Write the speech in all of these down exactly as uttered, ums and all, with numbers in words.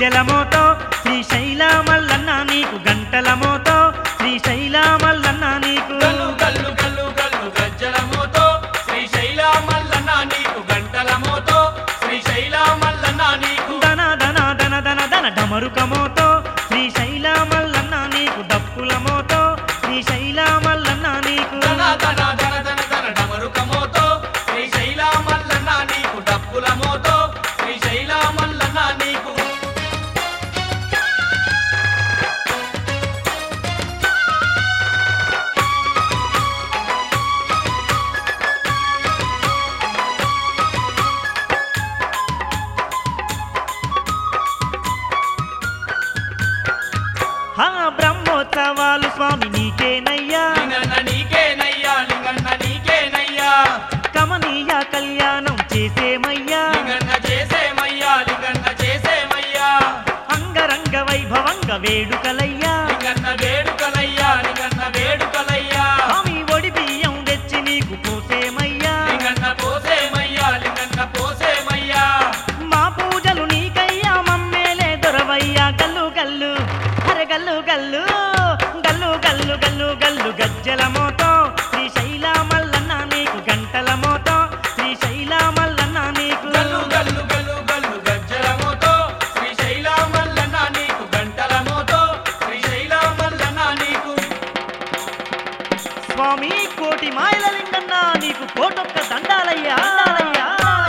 గజ్జల మోతో శ్రీశైల మల్లన్న నీకు గంటల మోతో శ్రీశైల మల్లన్న నీకు గల్లు గల్లు గల్లు గల్లు గజ్జల మోతో శ్రీశైల మల్లన్న నీకు గంటల మోతో శ్రీశైల మల్లన్న నీకు దన దన దన దన దన డమరుక మోతో శ్రీశైల మల్లన్న నీకు దప్పుల మోతో శ్రీశైల మల్లన్న నీకు దన దన దన దన దన డమరుక మోతో శ్రీశైల మల్లన్న నీకు డప్పుల మోతో శ్రీశైల మల్లన్న నీకు హా బ్రహ్మోత్సవాలు స్వామి నీకేనయ్యా లింగన్న నీకేనయ్యా లింగన్న నీకేనయ్యా కమనీయ కళ్యాణం చేసేమయ్యా లింగన్న చేసేమయ్యా లింగన్న చేసేమయ్యా అంగరంగ వైభవంగ వేడుకలయ్యా లింగన్న వేడుకలయ్యా లింగన్న వేడుకలయ్యా స్వామి ఒడి బియ్యం తెచ్చి నీకు పోసేమయ్యా లింగన్న పోసేమయ్యా లింగన్న పోసేమయ్యా మా పూజలు నీకయ్యా మమ్మేలే దొరవయ్యా గల్లు గల్లు అరే గల్లు గల్లు గల్లు గల్లు గల్లు గల్లు గజ్జల మోతో శ్రీశైల మల్లన్న నీకు గంటల మోతో శ్రీశైల మల్లన్న నీకు గల్లు గల్లు గల్లు గల్లు గజ్జల మోతో శ్రీశైల మల్లన్న నీకు గంటల మోతో శ్రీశైల మల్లన్న నీకు స్వామి కోటి మాయల లింగన్న నీకు కోటొక్క దండాలయ్యా దండాలయ్యా.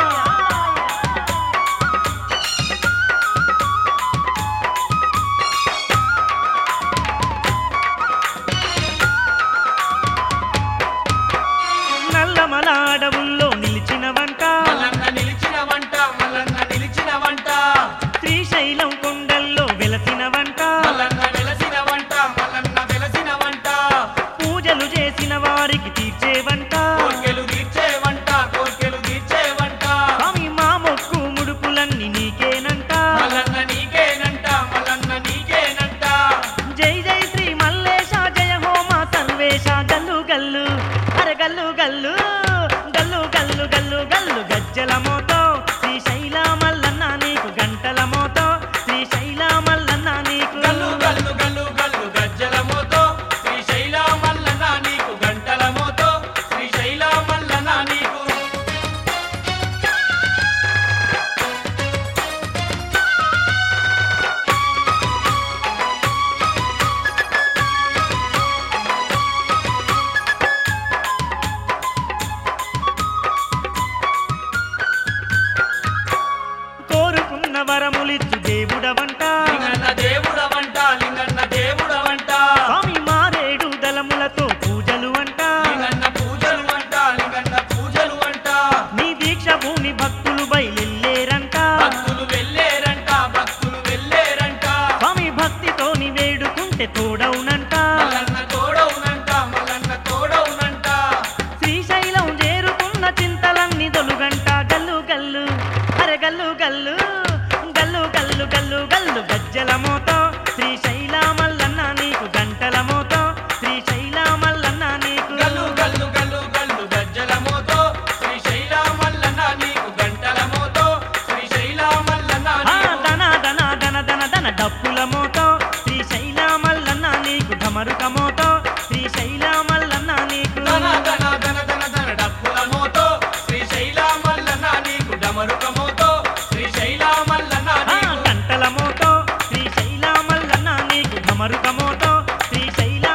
నల్లమల అడవుల్లో నిలిచిన వంట మల్లన్న నిలిచిన వంట మల్లన్న నిలిచిన వంట శ్రీశైలం కొండల్లో వెలసిన వంట మల్లన్న వెలసిన వంట మల్లన్న వెలసిన వంట పూజలు చేసిన వారికి తీర్చే వంట కోర్కెలు తీర్చే వంట కోర్కెలు తీర్చే వంట స్వామి మా మొక్కు ముడుపులన్నీ నీకేనంట మల్లన్న నీకేనంట మల్లన్న నీకేనంట జై జై శ్రీ మల్లేశ జయ హోమ సర్వేశ గల్లు గల్లు అరే గల్లు గల్లు గల్లు గల్లు గల్లు గల్లు గజ్జల మోతో శ్రీశైల మల్లన్న నీకు గంటల మోతో శ్రీశైల మల్లన్న నీకు గల్లు గల్లు గల్లు గల్లు గజ్జల మోతో శ్రీశైల మల్లన్న నీకు గంటల మోతో శ్రీశైల మల్లన్న నీకు కోరుకున్న వరములిచ్చు దేవుడవంట లింగన్న దేవుడవంట లింగన్న దేవుడవంట స్వామి మారేడు దళములతో పూజలు అంట లింగన్న పూజలు వంట లింగన్న పూజలు వంట నీ దీక్ష భూమి భక్తులు బయలుదేరంట భక్తులు వెళ్ళేరంట భక్తులు వెళ్ళేరంట స్వామి భక్తితోని వేడుకుంటే తోడవునంట మల్లన్న తోడవునంట మల్లన్న తోడవునంట శ్రీశైలం చేరుకున్న చింతలన్నీ దొలుగంట గల్లు గల్లు అరే గల్లు గల్లు గల్లు గల్లు గల్లు గల్లు గజ్జల మోతో శ్రీశైల మల్లన్న నీకు గంటల మోతో శ్రీశైల మల్లన్న నీకు గల్లు గల్లు గల్లు గల్లు గజ్జల మోతో శ్రీశైల మల్లన్న నీకు గంటల మోతో శ్రీశైల మల్లన్న ఆ నీకు దన దన దన దన దన డప్పుల మోతో శ్రీశైల మల్లన్న నీకు ఢమరుక మోతో శ్రీశైల మల్లన్న నీకు ధన ధన ధన ధన ధన డప్పుల మోతో శ్రీశైల మల్లన్న నీకు డమరుక మోతో శ్రీశైల మల్లన్న ఆ నీకు గంటల మోతో శ్రీశైల మల్లన్న నీకు ఢమరుక మోతో శ్రీశైల